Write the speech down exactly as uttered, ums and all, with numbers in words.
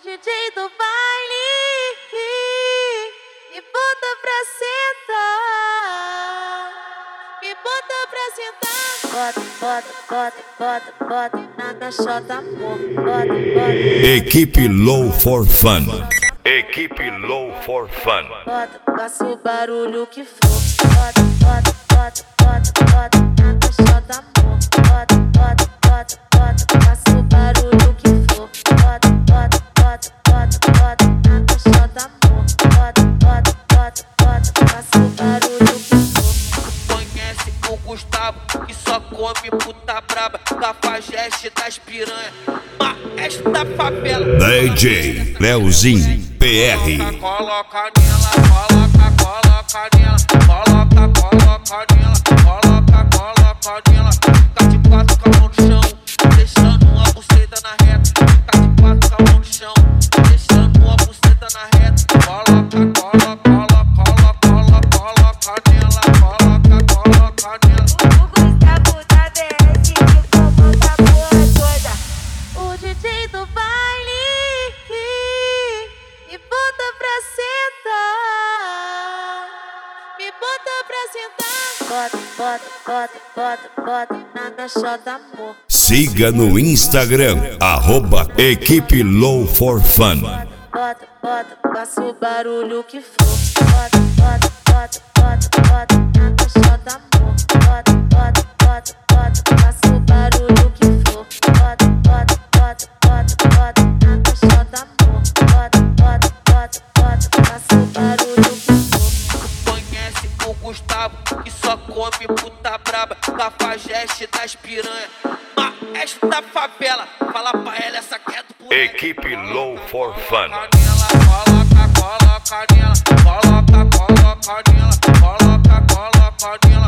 D J do baile me bota pra sentar, me bota pra sentar. Bota, bota, bota, bota, bota na caixota, amor. Bota, bota. Equipe Low for Fun. Equipe Low for Fun. Bota, faça o barulho que for. Bota, bota, bota, bota, bota na caixota, amor. Bota, bota, bota, bota, faça o barulho que for. Bota, bota, bota, bota, bota na caixota, amor. Bota, bota, bota, bota, faça o barulho que for. Conhece o Gustavo, que só come puta braba, cafajeste das piranha, maestro da favela. D J Leozinho P R. Coloca nela, coloca, coloca nela, coloca, coloca nela, coloca, coloca nela. Fica de quatro com a mão no chão, deixando uma buceta na reta. Fica de quatro com a mão no chão, deixando uma buceta na reta. Coloca, coloca, coloca, coloca, coloca nela, coloca, coloca nela. O Gustavo da B S que comanda a porra toda. O D J do baile me bota pra sentar, me bota pra sentar. Bota, bota, bota, bota, bota na caixota, amor. Siga no Instagram, arroba Equipe Low for Fun. Bota, bota, faça o barulho que for. Bota, bota, bota, bota, bota na caixota, amor. Bota, bota, bota, bota, faça o barulho que for. Bota, bota, bota, bota, bota na caixota, amor. Bota, bota, bota, bota, faça o barulho que for. Conhece o Gustavo, que só come puta braba, cafajeste das piranha, maestro da favela. Fala pra ela, essa quieto por Equipe Low for Fun. Coloca, coloca nela, coloca, coloca nela, coloca, coloca nela.